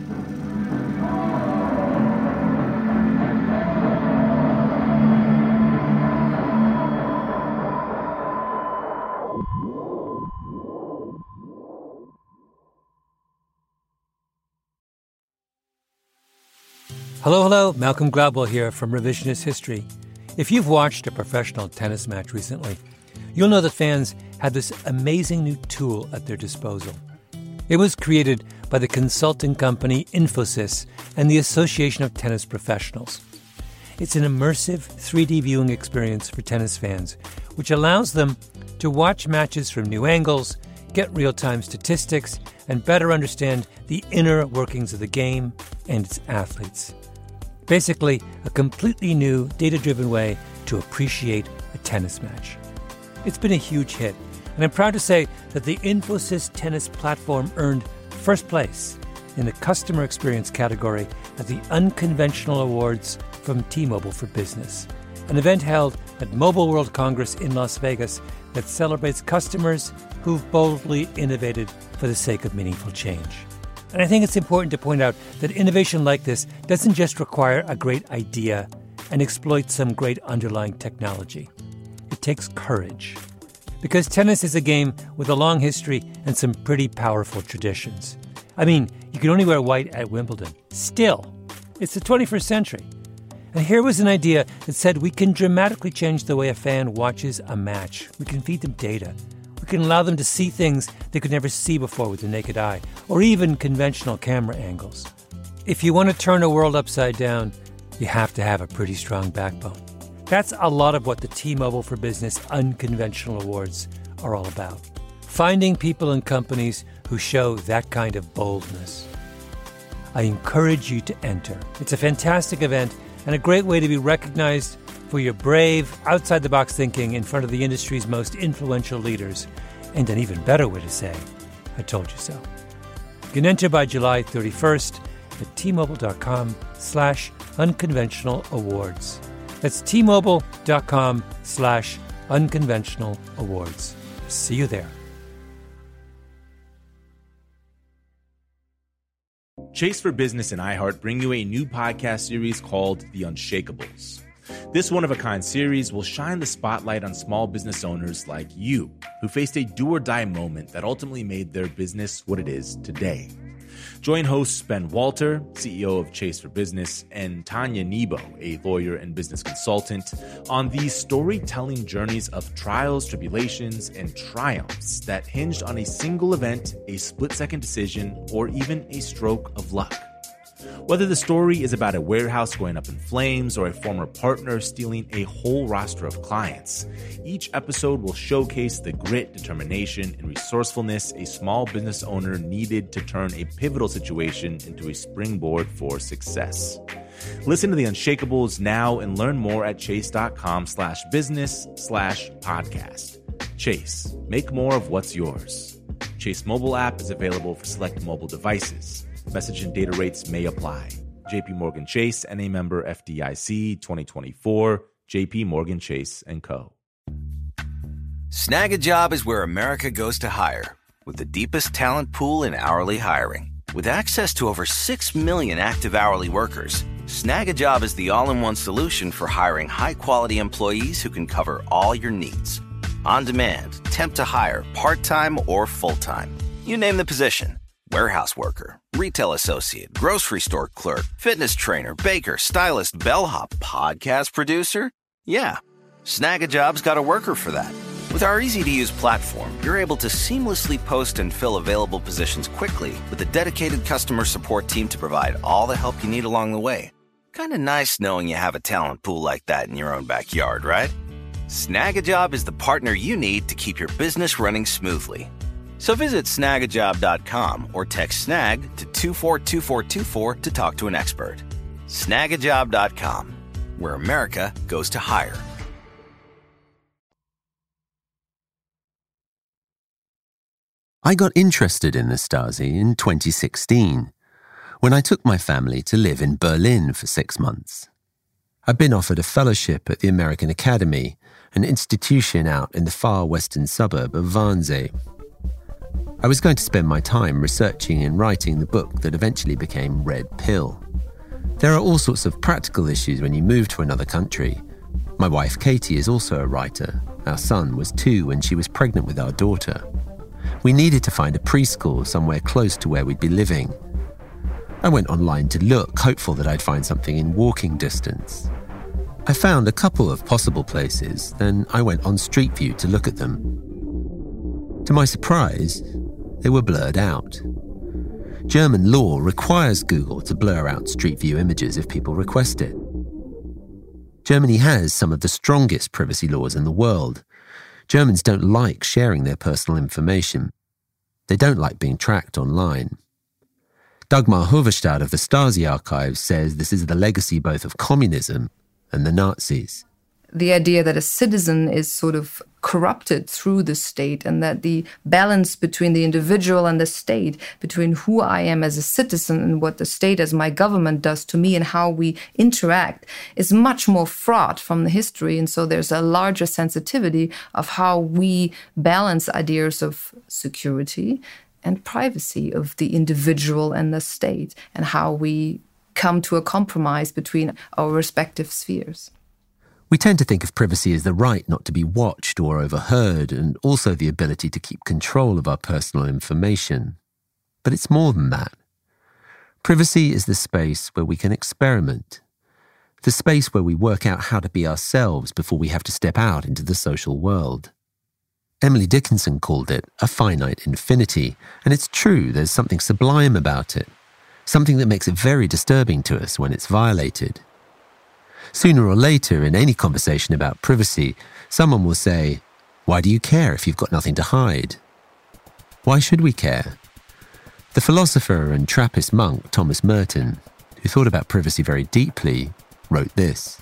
Hello, hello, Malcolm Gladwell here from Revisionist History. If you've watched a professional tennis match recently, you'll know that fans have this amazing new tool at their disposal. It was created by the consulting company Infosys and the Association of Tennis Professionals. It's an immersive three D viewing experience for tennis fans, which allows them to watch matches from new angles, get real-time statistics, and better understand the inner workings of the game and its athletes. Basically, a completely new, data-driven way to appreciate a tennis match. It's been a huge hit, and I'm proud to say that the Infosys tennis platform earned first place in the customer experience category at the Unconventional Awards from T-Mobile for Business, an event held at Mobile World Congress in Las Vegas that celebrates customers who've boldly innovated for the sake of meaningful change. And I think it's important to point out that innovation like this doesn't just require a great idea and exploit some great underlying technology. It takes courage. Because tennis is a game with a long history and some pretty powerful traditions. I mean, you can only wear white at Wimbledon. Still, it's the twenty-first century. And here was an idea that said we can dramatically change the way a fan watches a match. We can feed them data. We can allow them to see things they could never see before with the naked eye, or even conventional camera angles. If you want to turn a world upside down, you have to have a pretty strong backbone. That's a lot of what the T-Mobile for Business Unconventional Awards are all about. Finding people and companies who show that kind of boldness. I encourage you to enter. It's a fantastic event and a great way to be recognized for your brave, outside-the-box thinking in front of the industry's most influential leaders, and an even better way to say, I told you so. You can enter by July thirty-first at T-Mobile.com slash unconventional awards. That's T-Mobile.com slash unconventional awards. See you there. Chase for Business and iHeart bring you a new podcast series called The Unshakables. This one-of-a-kind series will shine the spotlight on small business owners like you, who faced a do-or-die moment that ultimately made their business what it is today. Join hosts Ben Walter, C E O of Chase for Business, and Tanya Nebo, a lawyer and business consultant, on these storytelling journeys of trials, tribulations, and triumphs that hinged on a single event, a split-second decision, or even a stroke of luck. Whether the story is about a warehouse going up in flames or a former partner stealing a whole roster of clients, each episode will showcase the grit, determination, and resourcefulness a small business owner needed to turn a pivotal situation into a springboard for success. Listen to The Unshakables now and learn more at chase.com slash business slash podcast. Chase, make more of what's yours. Chase mobile app is available for select mobile devices. Message and data rates may apply. J P Morgan Chase, N A member F D I C, twenty twenty-four, J P Morgan Chase and Co. Snag a Job is where America goes to hire, with the deepest talent pool in hourly hiring. With access to over six million active hourly workers, Snag a Job is the all-in-one solution for hiring high-quality employees who can cover all your needs. On demand, temp to hire, part-time or full-time. You name the position. Warehouse worker, retail associate, grocery store clerk, fitness trainer, baker, stylist, bellhop, podcast producer? Yeah, Snag a Job's got a worker for that. With our easy-to-use platform, you're able to seamlessly post and fill available positions quickly with a dedicated customer support team to provide all the help you need along the way. Kind of nice knowing you have a talent pool like that in your own backyard, right? Snag a Job is the partner you need to keep your business running smoothly. So visit snag a job dot com or text SNAG to two four two four two four to talk to an expert. snag a job dot com, where America goes to hire. I got interested in the Stasi in twenty sixteen, when I took my family to live in Berlin for six months. I'd been offered a fellowship at the American Academy, an institution out in the far western suburb of Wannsee. I was going to spend my time researching and writing the book that eventually became Red Pill. There are all sorts of practical issues when you move to another country. My wife Katie is also a writer. Our son was two when she was pregnant with our daughter. We needed to find a preschool somewhere close to where we'd be living. I went online to look, hopeful that I'd find something in walking distance. I found a couple of possible places, then I went on Street View to look at them. To my surprise, they were blurred out. German law requires Google to blur out Street View images if people request it. Germany has some of the strongest privacy laws in the world. Germans don't like sharing their personal information. They don't like being tracked online. Dagmar Hoverstad of the Stasi archives says this is the legacy both of communism and the Nazis. The idea that a citizen is sort of corrupted through the state, and that the balance between the individual and the state, between who I am as a citizen and what the state as my government does to me and how we interact, is much more fraught from the history. And so there's a larger sensitivity of how we balance ideas of security and privacy of the individual and the state, and how we come to a compromise between our respective spheres. We tend to think of privacy as the right not to be watched or overheard, and also the ability to keep control of our personal information. But it's more than that. Privacy is the space where we can experiment, the space where we work out how to be ourselves before we have to step out into the social world. Emily Dickinson called it a finite infinity, and it's true, there's something sublime about it, something that makes it very disturbing to us when it's violated. Sooner or later, in any conversation about privacy, someone will say, "Why do you care if you've got nothing to hide?" Why should we care? The philosopher and Trappist monk Thomas Merton, who thought about privacy very deeply, wrote this: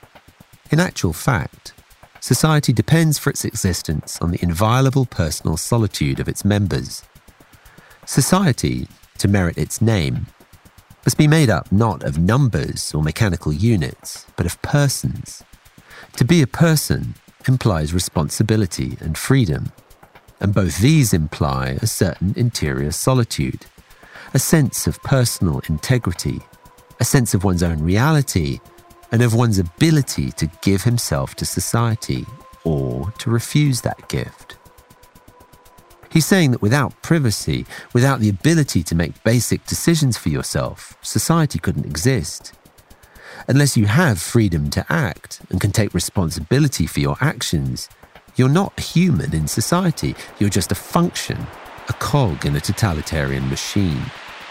"In actual fact, society depends for its existence on the inviolable personal solitude of its members. Society, to merit its name, must be made up not of numbers or mechanical units, but of persons. To be a person implies responsibility and freedom, and both these imply a certain interior solitude, a sense of personal integrity, a sense of one's own reality, and of one's ability to give himself to society or to refuse that gift." He's saying that without privacy, without the ability to make basic decisions for yourself, society couldn't exist. Unless you have freedom to act and can take responsibility for your actions, you're not human in society. You're just a function, a cog in a totalitarian machine.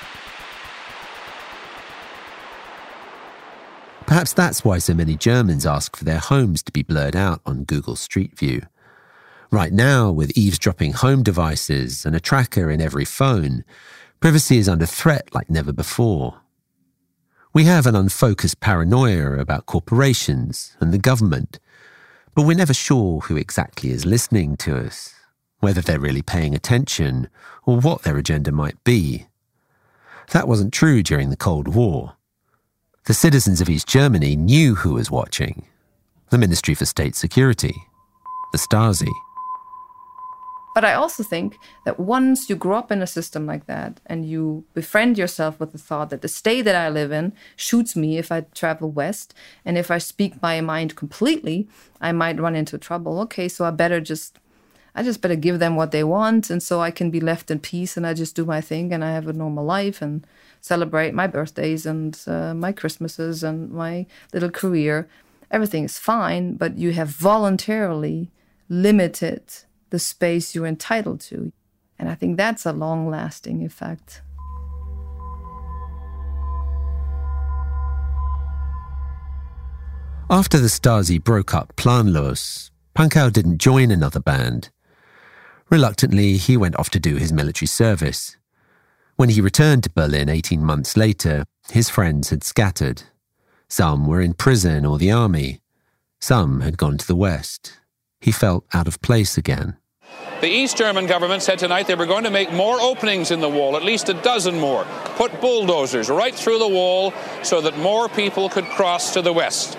Perhaps that's why so many Germans ask for their homes to be blurred out on Google Street View. Right now, with eavesdropping home devices and a tracker in every phone, privacy is under threat like never before. We have an unfocused paranoia about corporations and the government, but we're never sure who exactly is listening to us, whether they're really paying attention or what their agenda might be. That wasn't true during the Cold War. The citizens of East Germany knew who was watching: the Ministry for State Security, the Stasi. But I also think that once you grow up in a system like that and you befriend yourself with the thought that the state that I live in shoots me if I travel west, and if I speak my mind completely, I might run into trouble. Okay, so I better just, I just better give them what they want, and so I can be left in peace, and I just do my thing, and I have a normal life and celebrate my birthdays and uh, my Christmases and my little career. Everything is fine, but you have voluntarily limited the space you're entitled to. And I think that's a long-lasting effect. After the Stasi broke up Planlos, Pankow didn't join another band. Reluctantly, he went off to do his military service. When he returned to Berlin eighteen months later, his friends had scattered. Some were in prison or the army. Some had gone to the West. He felt out of place again. The East German government said tonight they were going to make more openings in the wall, at least a dozen more, put bulldozers right through the wall so that more people could cross to the west.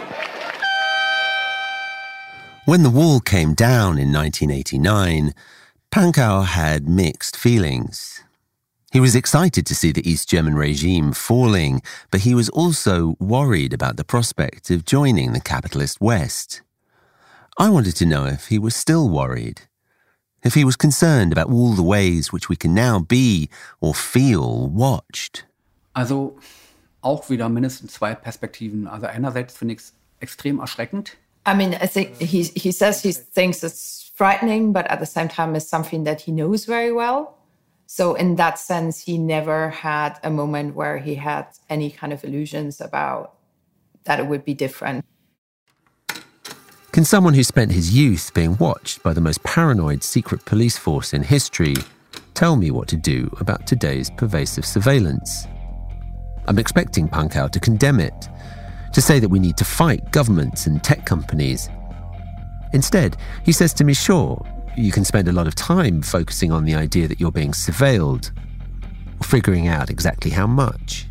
When the wall came down in nineteen eighty-nine, Pankow had mixed feelings. He was excited to see the East German regime falling, but he was also worried about the prospect of joining the capitalist West. I wanted to know if he was still worried, if he was concerned about all the ways which we can now be or feel watched. Also auch wieder mindestens zwei Perspektiven. Also einerseits finde ich es extrem erschreckend. I mean, I think he he says he thinks it's frightening, but at the same time it's something that he knows very well. So in that sense, he never had a moment where he had any kind of illusions about that it would be different. Can someone who spent his youth being watched by the most paranoid secret police force in history tell me what to do about today's pervasive surveillance? I'm expecting Pankow to condemn it, to say that we need to fight governments and tech companies. Instead, he says to me, sure, you can spend a lot of time focusing on the idea that you're being surveilled, or figuring out exactly how much.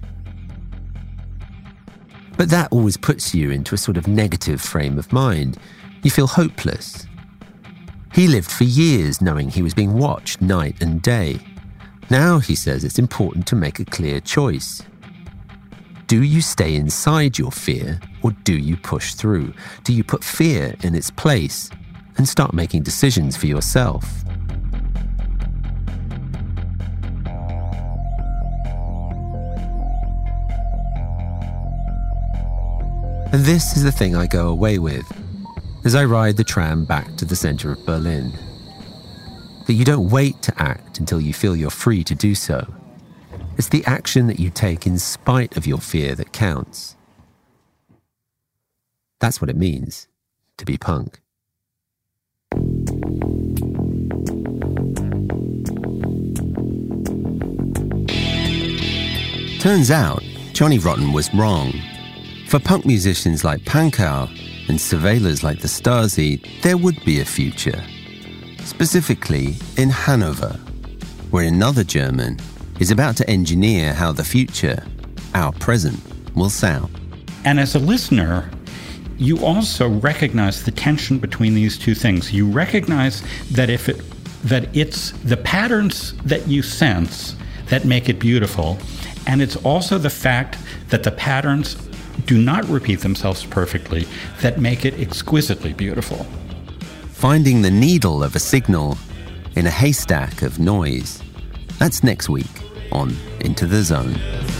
But that always puts you into a sort of negative frame of mind. You feel hopeless. He lived for years knowing he was being watched night and day. Now, he says, it's important to make a clear choice. Do you stay inside your fear, or do you push through? Do you put fear in its place and start making decisions for yourself? And this is the thing I go away with as I ride the tram back to the center of Berlin. That you don't wait to act until you feel you're free to do so. It's the action that you take in spite of your fear that counts. That's what it means to be punk. Turns out, Johnny Rotten was wrong. For punk musicians like Pankow and surveillors like the Stasi, there would be a future. Specifically in Hanover, where another German is about to engineer how the future, our present, will sound. And as a listener, you also recognize the tension between these two things. You recognize that if it, that it's the patterns that you sense that make it beautiful, and it's also the fact that the patterns do not repeat themselves perfectly that make it exquisitely beautiful. Finding the needle of a signal in a haystack of noise. That's next week on Into the Zone.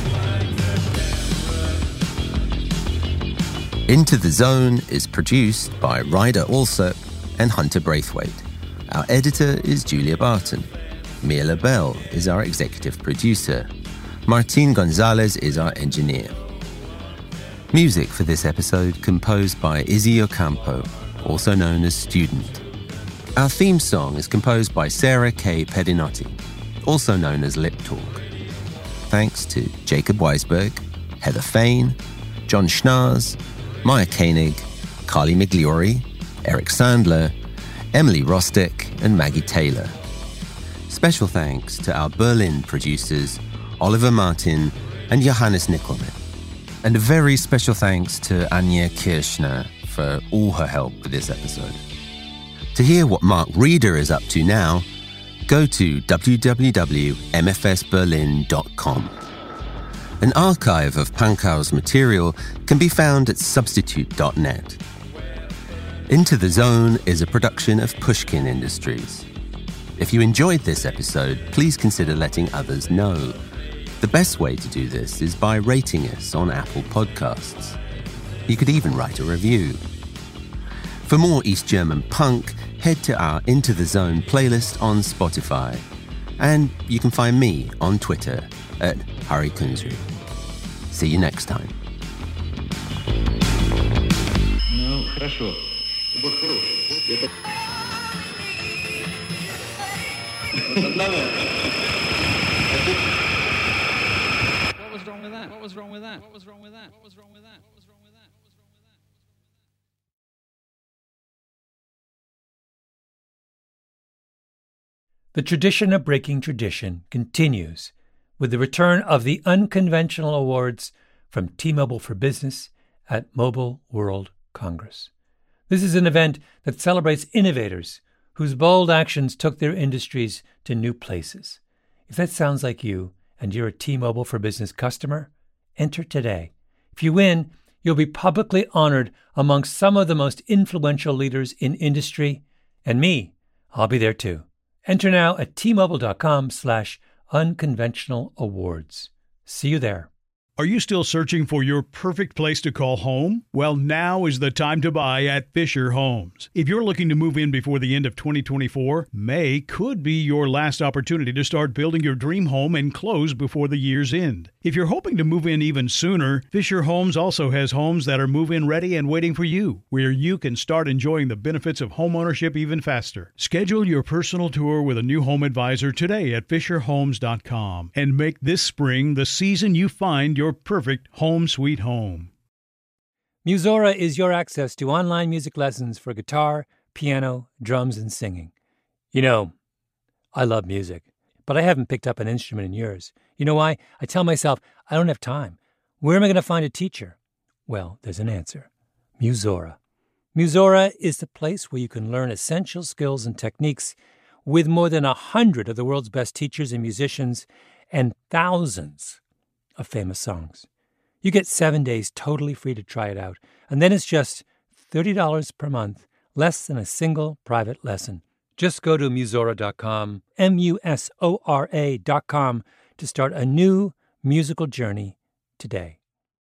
Into the Zone is produced by Ryder Alsop and Hunter Braithwaite. Our editor is Julia Barton. Mia LaBelle is our executive producer. Martin Gonzalez is our engineer. Music for this episode composed by Izzy Ocampo, also known as Student. Our theme song is composed by Sarah K. Pedinotti, also known as Lip Talk. Thanks to Jacob Weisberg, Heather Fain, John Schnars, Maya Koenig, Carly Migliori, Eric Sandler, Emily Rostick, and Maggie Taylor. Special thanks to our Berlin producers, Oliver Martin and Johannes Nickelman. And a very special thanks to Anja Kirschner for all her help with this episode. To hear what Mark Reeder is up to now, go to w w w dot m f s berlin dot com. An archive of Pankow's material can be found at substitute dot net. Into the Zone is a production of Pushkin Industries. If you enjoyed this episode, please consider letting others know. The best way to do this is by rating us on Apple Podcasts. You could even write a review. For more East German punk, head to our Into the Zone playlist on Spotify. And you can find me on Twitter at Harry Kunzri. See you next time. Ну, хорошо. Вот хорошо. Это... What was wrong with that? What was wrong with that? What was wrong with that? What was wrong with that? The tradition of breaking tradition continues with the return of the Unconventional Awards from T-Mobile for Business at Mobile World Congress. This is an event that celebrates innovators whose bold actions took their industries to new places. If that sounds like you and you're a T-Mobile for Business customer, enter today. If you win, you'll be publicly honored amongst some of the most influential leaders in industry. And me, I'll be there too. Enter now at T-Mobile.com slash unconventional awards. See you there. Are you still searching for your perfect place to call home? Well, now is the time to buy at Fisher Homes. If you're looking to move in before the end of twenty twenty-four, May could be your last opportunity to start building your dream home and close before the year's end. If you're hoping to move in even sooner, Fisher Homes also has homes that are move-in ready and waiting for you, where you can start enjoying the benefits of homeownership even faster. Schedule your personal tour with a new home advisor today at Fisher Homes dot com and make this spring the season you find your perfect home sweet home. Musora is your access to online music lessons for guitar, piano, drums, and singing. You know, I love music, but I haven't picked up an instrument in years. You know why? I tell myself, I don't have time. Where am I going to find a teacher? Well, there's an answer. Musora. Musora is the place where you can learn essential skills and techniques with more than a hundred of the world's best teachers and musicians and thousands of famous songs. You get seven days totally free to try it out, and then it's just thirty dollars per month, less than a single private lesson. Just go to Musora dot com, M U S O R A dot com, to start a new musical journey today.